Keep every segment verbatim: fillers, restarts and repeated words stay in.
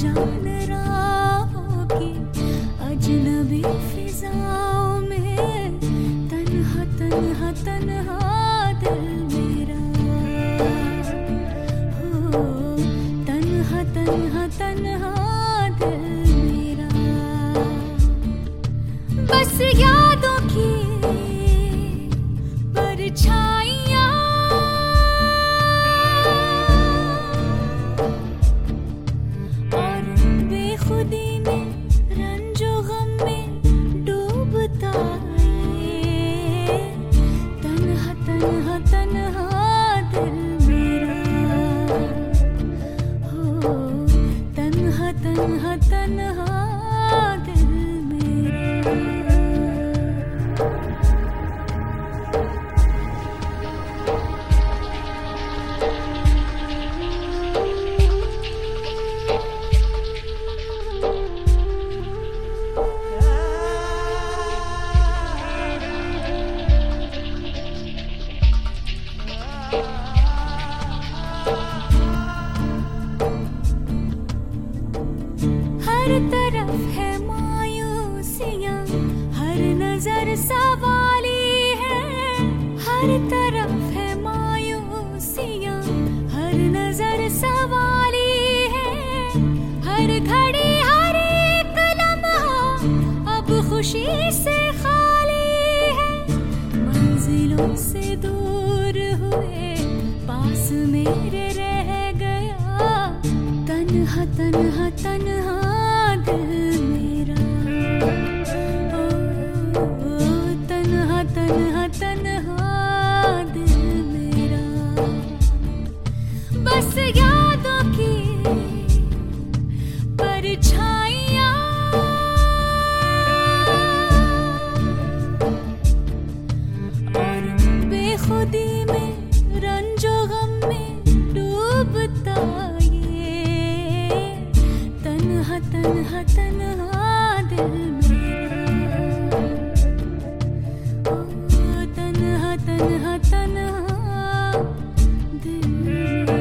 अनजान राहों की अजनबी फिजाओं में तन्हा तन्हा तन्हा दिल मेरा हो, तन्हा तन्हा तन्हा दिल मेरा। बस यादों की परछाइयाँ और बेखुदी में रंजो गम में डूबता ये तन्हा तन्हा तन्हा दिल मेरा हो, तन्हा तन्हा तन्हा दिल मेरा। हर तरफ है मायूसियाँ, हर नजर सवाली है। हर तरफ है मायूसियाँ, हर नजर सवाली है। हर घड़ी हर एक लम्हा अब खुशी से खाली है। मंजिलों से दूर हुए पास मेरे रह गया तन्हा तन्हा तन्हा दिल मेरा ओ, ओ, तन्हा तन्हा तन्हा दिल मेरा। बस यादों की परछाइयाँ और बेखुदी में रंजो गम में डूबता ये तन्हा तन्हा तन्हा दिल मेरा ओ, तन्हा तन्हा तन्हा दिल मेरा।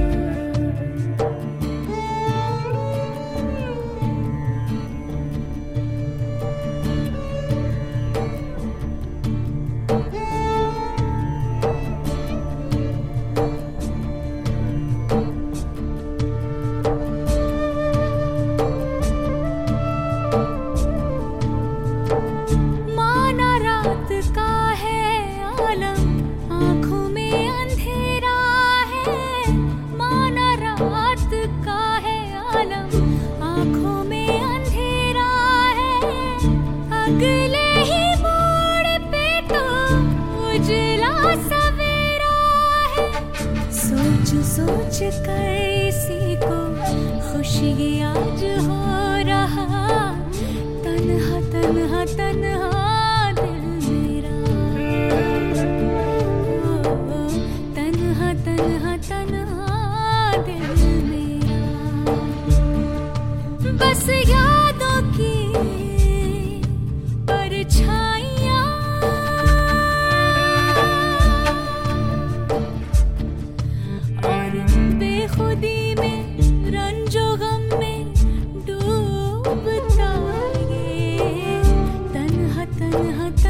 आँखों में अंधेरा है, माना रात का है आलम। आँखों में अंधेरा है, अगले ही मोड़ पे तो उजला सवेरा है। सोच सोच कर इसी को खुशी आज हो रहा तन्हा तन्हा तन्हा तन्हा तन्हा दिल मेरा। बस यादों की परछाइयाँ और बेखुदी में रंजो गम में डूबता ये तन्हा तन्हा